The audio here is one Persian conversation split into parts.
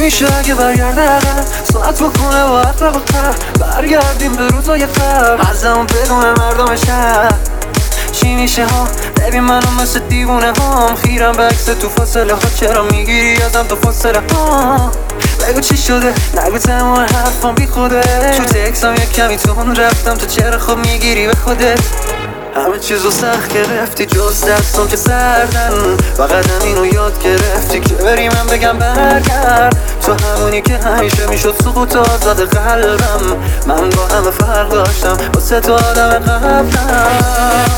میشه اگه برگرده عقب، ساعت بکنه و عقل برگردیم به روزای قبل، ازمون بدون مردم شهر. چی میشه ها؟ ببین منو مثل دیوونه هام، خیرم به عکس تو فاصله ها، چرا میگیری ازم تو فاصله ها؟ بگو چی شده؟ نگو تمام حرفام بی خوده، تو تکسام یک کمی تون رفتم، تو چرا خوب میگیری به خودت؟ همه چیزو سخت گرفتی جز دستم که سردن، فقط همینو یاد گرفتی که بری من بگم برگرد. تو همونی که همیشه میشد سقوط آزاد قلبم، من با همه فرق داشتم واسه تو آدم قبلم.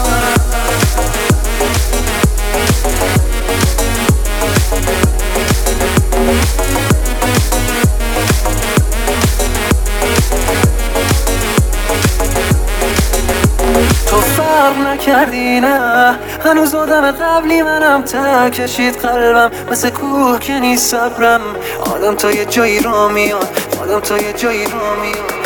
تو فرق نکردی نه، هنوز آدم قبلی منم، ته کشید قلبم مثل کوه که نیست صبرم. آدم تا یه جایی را میاد، آدم تا یه جایی را میاد.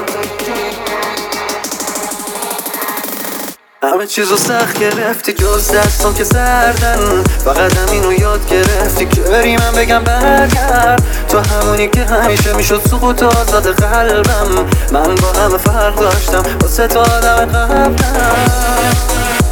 همه چیزو سخت گرفتی جز دستم که سردن، فقط همینو یاد گرفتی که بری من بگم برگرد. تو همونی که همیشه میشد سقوط آزاد قلبم، من با همه فرق داشتم واسه تو آدم قبلم.